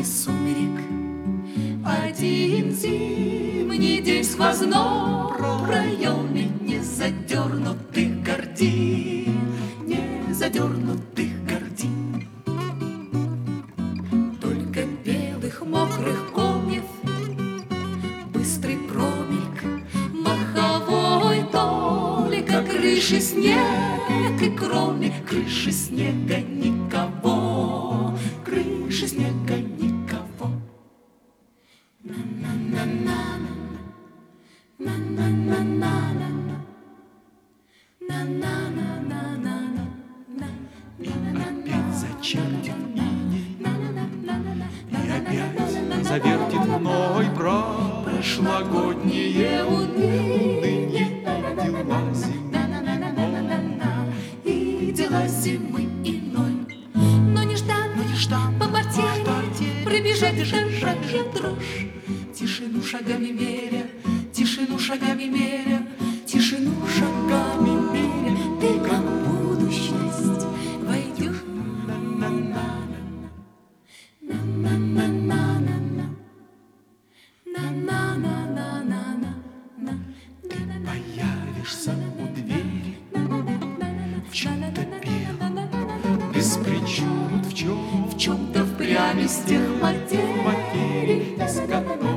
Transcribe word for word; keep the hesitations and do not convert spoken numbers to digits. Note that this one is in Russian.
дымке сумерек. Один зимний день сквозной в проеме незадернутых гордин, незадернутых гордин. Только белых мокрых комьев быстрый промельк, маховой только крыши снег, и кроме крыши снега никого, крыши снега никого. И опять зачертит иней, и опять завертит мной прошлогодние уныне дела зимы. И дела зимы иной. Но нежданно, Но нежданно по портере по портере пробежать пробежать шагами дрожь. Тишину шагами меря, тишину шагами меря, тишину шагами меря. Ты как в будущность войдешь. Ты появишься у двери в чем-то белом, без причуд, в чем, В чем-то впрямь из тех материй, материи, из которых